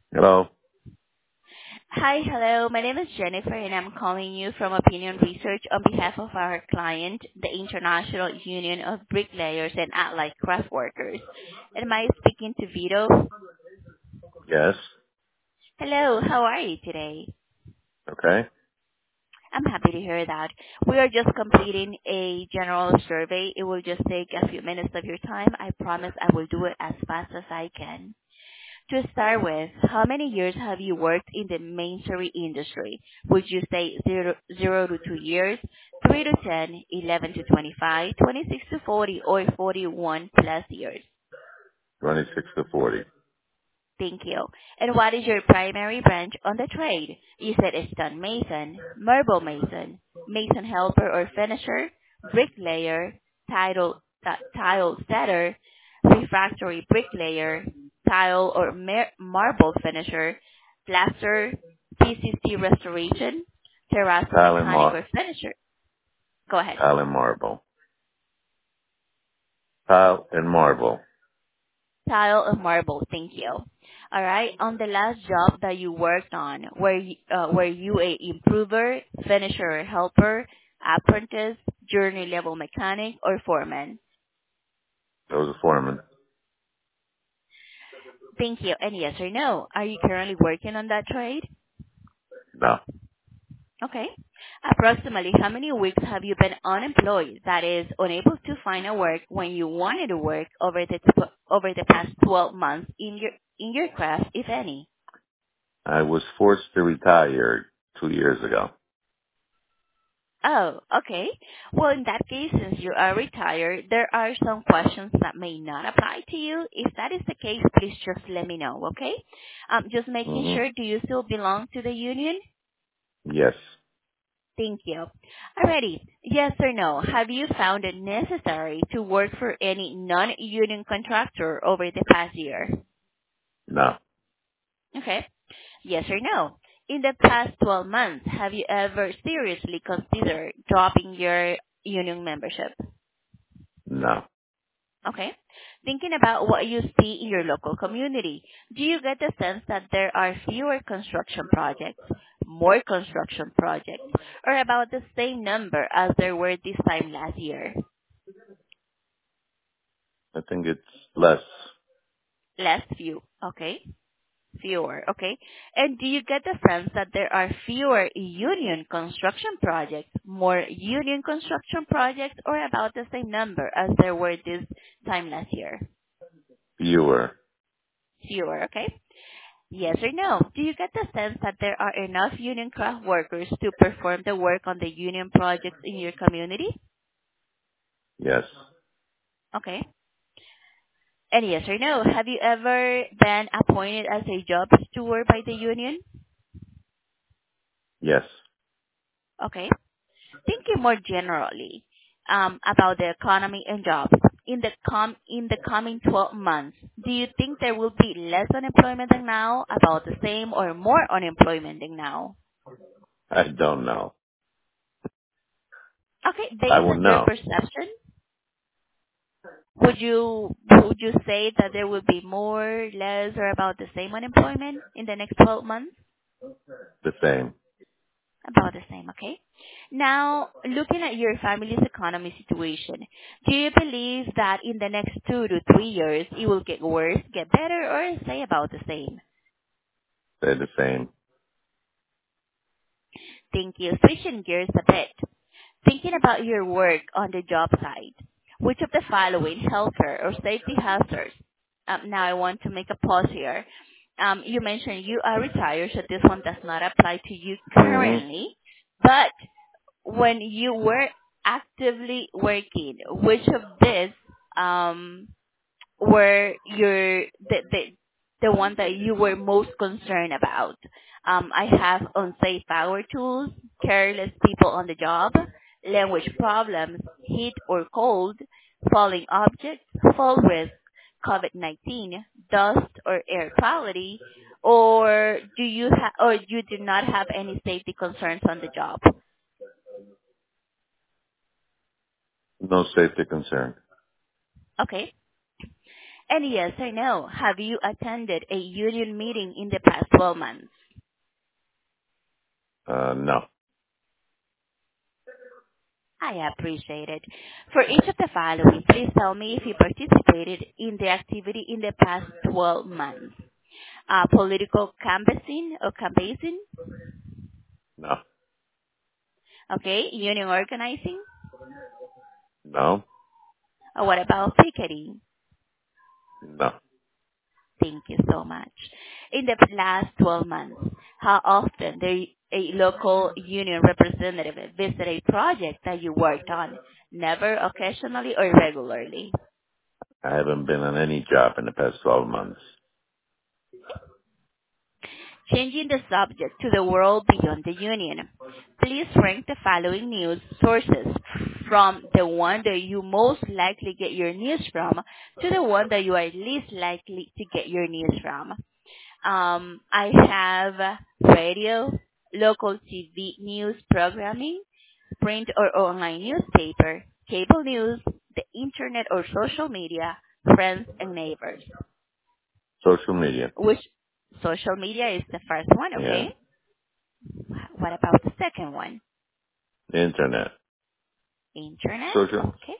Hello. Hi. Hello. My name is Jennifer, and I'm calling you from Opinion Research on behalf of our client, the International Union of Bricklayers and Allied Craft Workers. Am I speaking to Vito? Yes. Hello. How are you today? Okay. I'm happy to hear that. We are just completing a general survey. It will just take a few minutes of your time. I promise I will do it as fast as I can. To start with, how many years have you worked in the masonry industry? Would you say 0 to 2 years, 3 to 10, 11 to 25, 26 to 40, or 41 plus years? 26 to 40. Thank you. And what is your primary branch on the trade? You said it's stone mason, marble mason, mason helper or finisher, bricklayer, tile setter, refractory bricklayer, tile or marble finisher, plaster, PCC restoration, terrazzo Tile and mechanic or finisher. Go ahead. tile and marble. Tile and marble. Tile of marble. Thank you. All right. On the last job that you worked on, were you a improver, finisher, helper, apprentice, journey level mechanic, or foreman? That was a foreman. Thank you. And yes or no, are you currently working on that trade? No. Okay. Approximately how many weeks have you been unemployed, that is, unable to find a work when you wanted to work over the past 12 months in your craft, if any? I was forced to retire 2 years ago. Oh, okay. Well, in that case, since you are retired, there are some questions that may not apply to you. If that is the case, please just let me know, okay? Just making hmm sure, do you still belong to the union? Yes. Thank you. Alrighty. Yes or no, have you found it necessary to work for any non-union contractor over the past year? No. Okay. Yes or no? In the past 12 months, have you ever seriously considered dropping your union membership? No. Okay. Thinking about what you see in your local community, do you get the sense that there are fewer construction projects, more construction projects, or about the same number as there were this time last year? I think it's less. Less few. Okay. Fewer. Okay. And do you get the sense that there are fewer union construction projects, more union construction projects, or about the same number as there were this time last year? Fewer. Fewer. Okay. Yes or no? Do you get the sense that there are enough union craft workers to perform the work on the union projects in your community? Yes. Okay. And yes or no? Have you ever been appointed as a job steward by the union? Yes. Okay. Thinking more generally about the economy and jobs in the coming 12 months, do you think there will be less unemployment than now, about the same, or more unemployment than now? I don't know. Okay, I based will on your know. perception, would you say that there will be more, less, or about the same unemployment in the next 12 months? The same. About the same, okay? Now, looking at your family's economy situation, do you believe that in the next 2 to 3 years it will get worse, get better, or stay about the same? They're the same. Thank you. Switching gears a bit. Thinking about your work on the job site, which of the following healthcare or safety hazards? Now I want to make a pause here. You mentioned you are retired, so this one does not apply to you hmm currently. But when you were actively working, which of this um, were the one that you were most concerned about? I have unsafe power tools, careless people on the job, language problems, heat or cold, falling objects, fall risk, COVID-19, dust or air quality, or you do not have any safety concerns on the job? No safety concern. Okay. And yes or no, have you attended a union meeting in the past 12 months? No. I appreciate it. For each of the following, please tell me if you participated in the activity in the past 12 months. Political canvassing or canvassing, No. okay, union organizing, No. or what about picketing? No. Thank you so much. In the last 12 months, how often a local union representative visited a project that you worked on? Never, occasionally, or regularly? I haven't been on any job in the past 12 months. Changing the subject to the world beyond the union. Please rank the following news sources from the one that you most likely get your news from to the one that you are least likely to get your news from. I have radio, local TV news programming, print or online newspaper, cable news, the internet or social media, friends and neighbors. Social media. Which social media is the first one, Yeah. okay? What about the second one? The internet. Internet, Social. okay.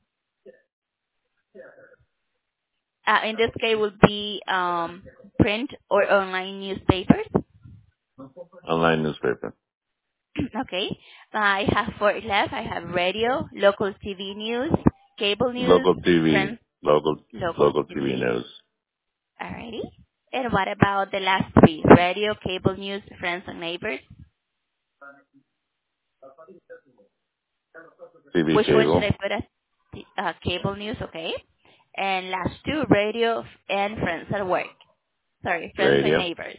In this case would be print or online newspapers. Online newspaper. Okay. I have four left. I have radio, local TV news, cable news, Local TV. friends, Local, local local TV TV news. news. Alrighty. And what about the last three? Radio, cable news, friends and neighbors. TV Which one should cable. I put as cable news? Okay. And last two, radio and friends at work. Sorry, friends and Radio. neighbors.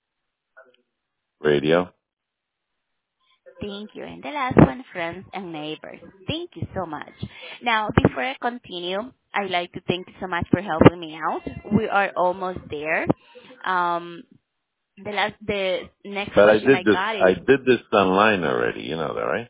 Radio. Thank you. And the last one, friends and neighbors. Thank you so much. Now, before I continue, I'd like to thank you so much for helping me out. We are almost there. Um, the next But question I got I is, did this online already. You know that, right?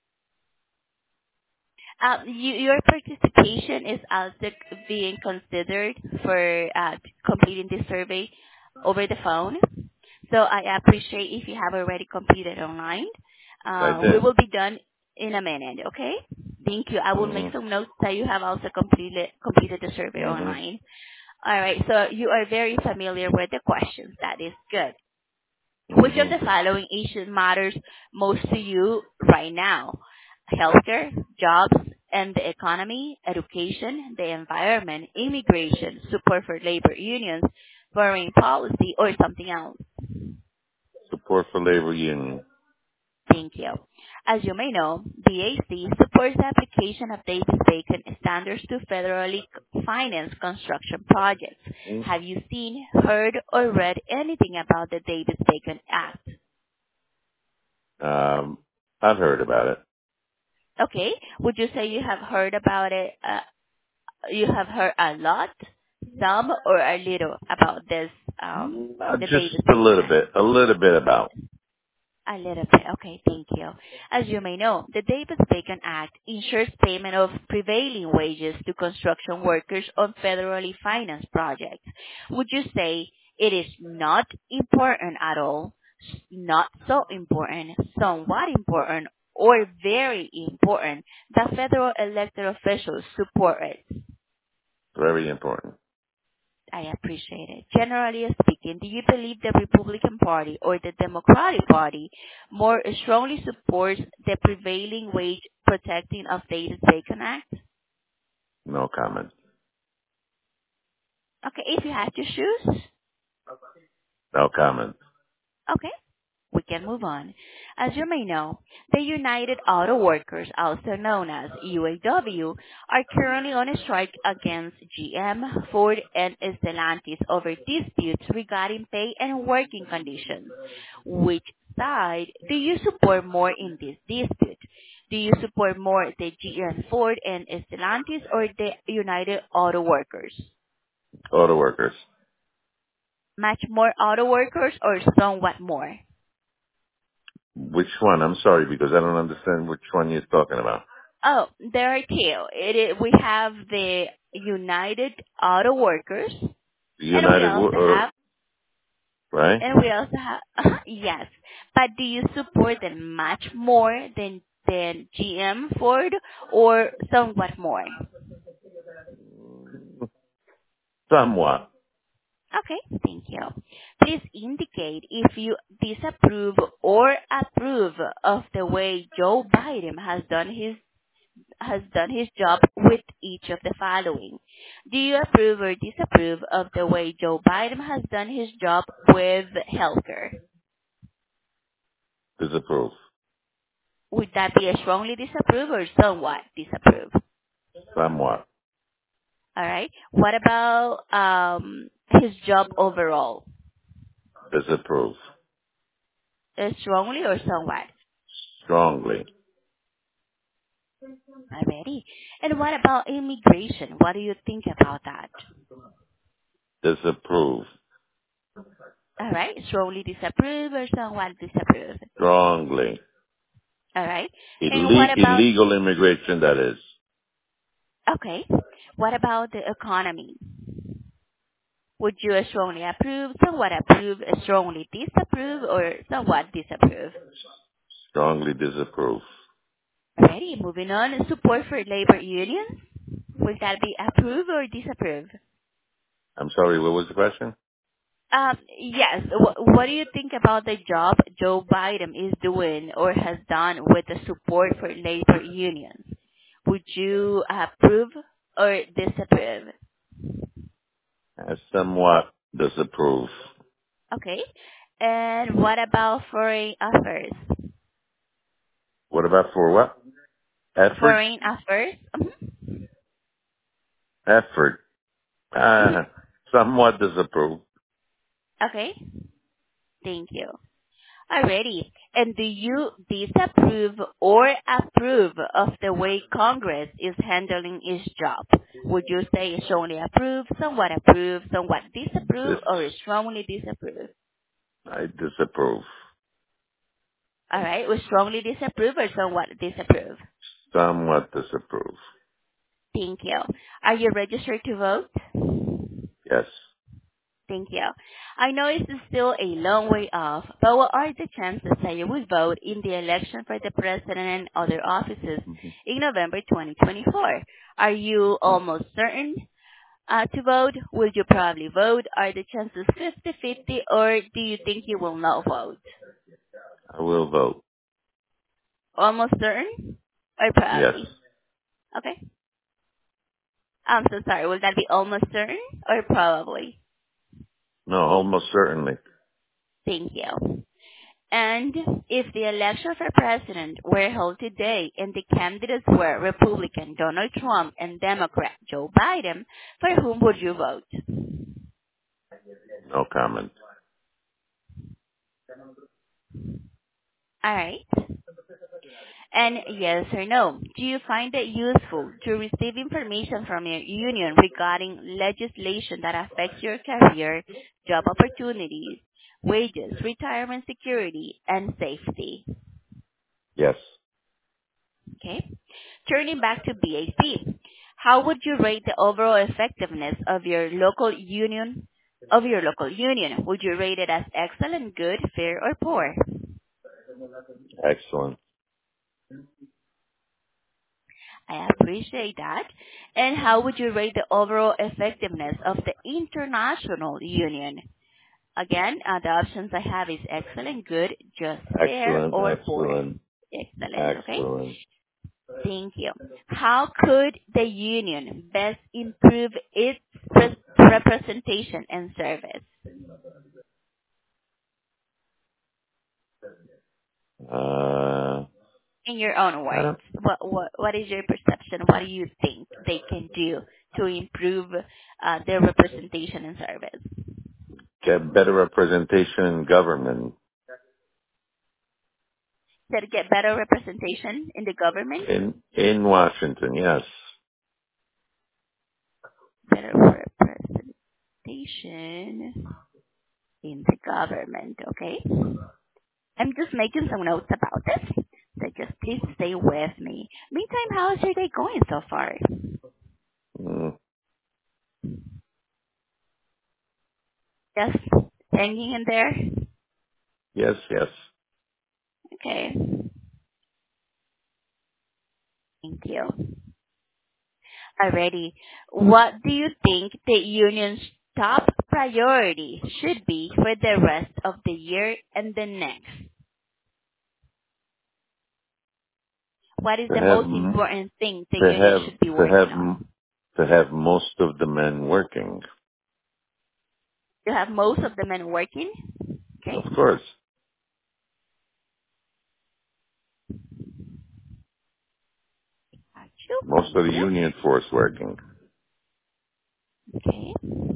your participation is also being considered for completing this survey over the phone. So I appreciate if you have already completed online. I We did. will be done in a minute, okay? Thank you. I will make hmm some notes that you have also completed the survey hmm online. All right, so you are very familiar with the questions. That is good. Which of hmm the following issues matters most to you right now? Healthcare, jobs, and the economy, education, the environment, immigration, support for labor unions, foreign policy, or something else? Support for labor union. Thank you. As you may know, BAC supports the application of Davis-Bacon standards to federally financed construction projects. Have you seen, heard, or read anything about the Davis-Bacon Act? I've heard about it. Okay. Would you say you have heard about it, you have heard a lot, some, or a little about this, the Just Davis-Bacon Act? a little bit about. A little bit. Okay, thank you. As you may know, the Davis-Bacon Act ensures payment of prevailing wages to construction workers on federally financed projects. Would you say it is not important at all, not so important, somewhat important, or very important that federal elected officials support it? Very important. I appreciate it. Generally speaking, do you believe the Republican Party or the Democratic Party more strongly supports the prevailing wage protecting of Davis-Bacon Act? No comment. Okay, if you had to choose, No comment. okay, we can move on. As you may know, the United Auto Workers, also known as UAW, are currently on a strike against GM, Ford, and Stellantis over disputes regarding pay and working conditions. Which side do you support more in this dispute? Do you support more the GM, Ford, and Stellantis, or the United Auto Workers? Auto workers. Much more auto workers or somewhat more? Which one? I'm sorry because I don't understand which one you're talking about. Oh, there are two. We have the United Auto Workers, and we United, also have, right? yes. But do you support them much more than GM Ford, or somewhat more? Somewhat. Okay, thank you. Please indicate if you disapprove or approve of the way Joe Biden has done his job with each of the following. Do you approve or disapprove of the way Joe Biden has done his job with healthcare? Disapprove. Would that be a strongly disapprove or somewhat disapprove? Somewhat. All right. What about his job overall? Disapprove. Strongly or somewhat? Strongly. Already. And what about immigration? What do you think about that? Disapprove. All right. Strongly disapprove or somewhat disapprove? Strongly. All right. And what about, Illegal immigration, that is. okay, what about the economy? Would you strongly approve, somewhat approve, strongly disapprove, or somewhat disapprove? Strongly disapprove. Alrighty, moving on. Support for labor unions. Would that be approve or disapprove? I'm sorry, what was the question? Yes. What do you think about the job Joe Biden is doing or has done with the support for labor unions? Would you approve or disapprove? Somewhat disapprove. Okay. And what about foreign affairs? What about for what? Effort? Foreign affairs? Effort. Mhm. Somewhat disapprove. Okay. Thank you. Alrighty. And do you disapprove or approve of the way Congress is handling its job? Would you say strongly approve, somewhat disapprove, This, or strongly disapprove? I disapprove. Alright, we strongly disapprove or somewhat disapprove? Somewhat disapprove. Thank you. Are you registered to vote? Yes. Thank you. I know it's still a long way off, but what are the chances that you will vote in the election for the president and other offices in November 2024? Are you almost certain to vote? Will you probably vote? Are the chances 50-50, or do you think you will not vote? I will vote. Almost certain or Yes. probably? Okay. I'm so sorry. Will that be almost certain or probably? No, almost certainly. Thank you. And if the election for president were held today and the candidates were Republican Donald Trump and Democrat Joe Biden, for whom would you vote? No comment. All right. And yes or no, do you find it useful to receive information from your union regarding legislation that affects your career, job opportunities, wages, retirement security, and safety? Yes. Okay. Turning back to BAC, how would you rate the overall effectiveness of your local union? Would you rate it as excellent, good, fair, or poor? Excellent. I appreciate that. And how would you rate the overall effectiveness of the international union? Again, the options I have is excellent, good, just fair, Excellent. or poor. Excellent. Excellent, okay? Excellent. Thank you. How could the union best improve its representation and service? In your own I words, don't what is your perception? What do you think they can do to improve their representation and service? get better representation in government. To get better representation in the government? In Washington, yes. Better representation in the government, okay? I'm just making some notes about this, so just Please stay with me. Meantime, how is your day going so far? Mm, Just hanging in there? yes, yes. Okay. Thank you. Alrighty. What do you think the union's top priority should be for the rest of the year and the next? What is To the have, most important thing the to union have, should be to working have, on? to have most of the men working. To have most of the men working? Okay. Of course. Got you. Most Thank of the you. union force working. Okay.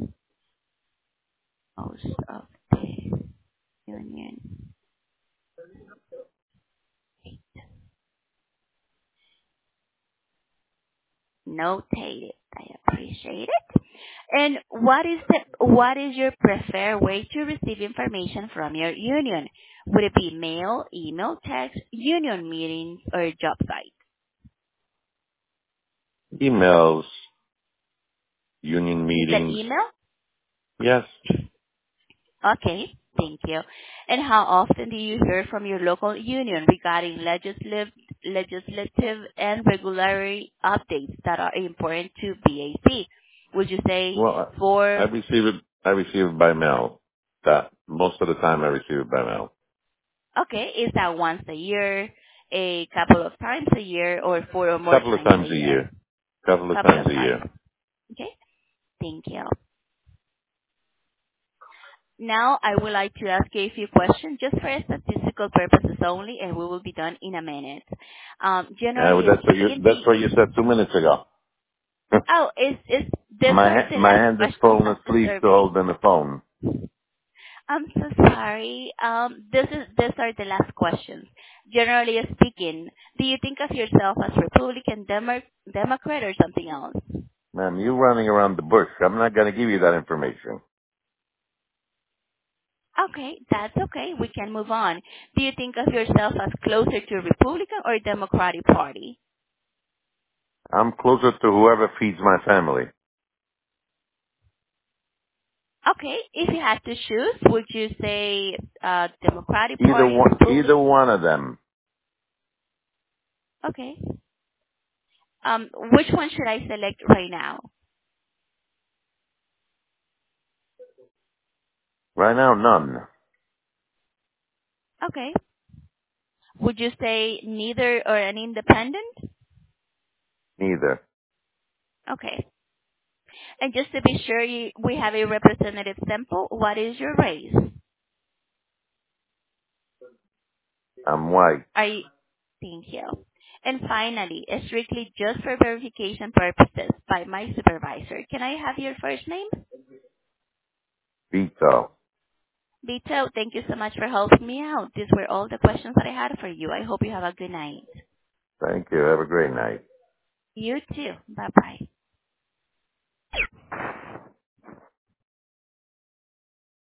Most of the union. Notated. I appreciate it. And what is your preferred way to receive information from your union? Would it be mail, email, text, union meetings, or job site? Emails, union You said meetings. email? Yes. Okay, thank you. And how often do you hear from your local union regarding legislative and regulatory updates that are important to BAC? Would you say Well, I for receive it. I receive it by mail. That most of the time I receive it by mail. Okay, is that once a year, a couple of times a year, or four or more Couple of times a times a year? year. Couple of Couple times of a times. year. Okay, thank you. Now I would like to ask you a few questions just for statistical purposes only, and we will be done in a minute. Generally speaking, That's what you said 2 minutes ago. these are the My last hand is questions falling of the asleep to survey. holding the phone. I'm so sorry. These are the last questions. Generally speaking, do you think of yourself as Republican, Democrat, or something else? Ma'am, you running around the bush. I'm not going to give you that information. Okay, that's okay. We can move on. Do you think of yourself as closer to Republican or Democratic Party? I'm closer to whoever feeds my family. Okay, if you had to choose, would you say Democratic Party, Either Republican? one of them. Okay. Which one should I select right now? Right now, none. Okay. Would you say neither or an independent? Neither. Okay. And just to be sure we have a representative sample, what is your race? I'm white. Thank you. And finally, strictly just for verification purposes by my supervisor, can I have your first name? Vito. Vito, thank you so much for helping me out. These were all the questions that I had for you. I hope you have a good night. Thank you. Have a great night. You too. Bye-bye.